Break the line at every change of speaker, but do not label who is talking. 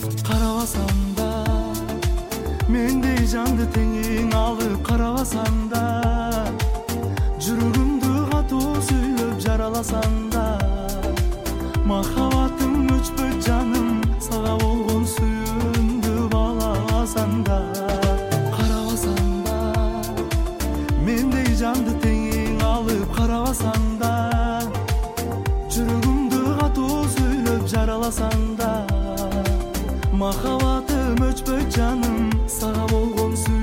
Карабасам да мендей жанды теңиң алып карабасам да, жүрөгүмдү катуу сүйлөп жараласаң да, махаббатым өчпөйт жаным, сага болгон сүйүүмдү бааласаң да. Карабасаң да мендей жанды теңиң алып карабасаң да, жүрөгүмдү катуу сүйлөп жараласаң да, махаббатым өчпөйт жаным, сага болгон